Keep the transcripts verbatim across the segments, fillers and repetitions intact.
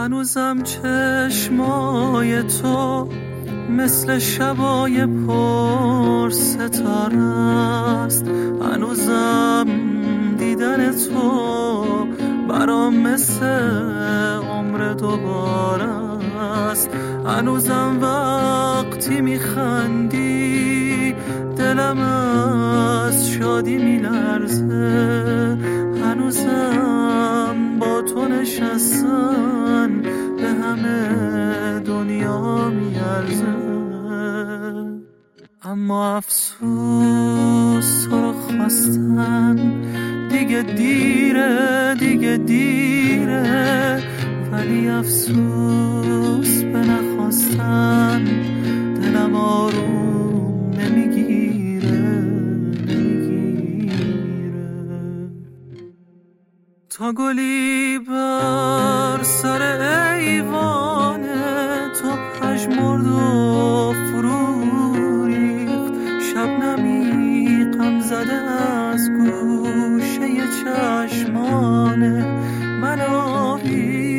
هنوزم چشمای تو مثل شبای پر ستاره است، هنوزم دیدن تو برام مثل عمر دوباره است. هنوزم وقتی میخندی دلم از شادی میلرزه، هنوزم با تو نشستن به همه دنیا میارزه. اما افسوس تو رو خواستن دیگه دیره، دیگه دیره، ولی افسوس به نخواستن دلم آروم نمیگیره، نمیگیره. تا گلی بر سر ایوانه تو پژمرد و فرو ریخت، شبنمی غم زده از گوشه چشمان من آبی.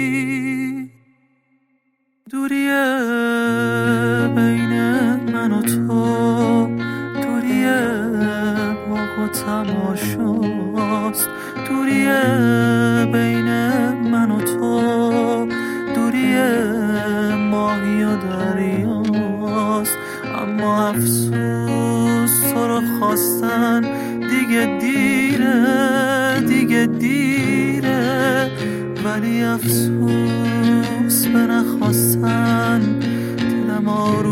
دوریه بین من و تو، دوریه باغ و تماشاست، دوریه بین من و تو، دوریه ماهی و دریاست. اما افسوس تو رو خواستن دیگه دیره، دیگه دیره، ولی افسوس به نخواستن دلم آروم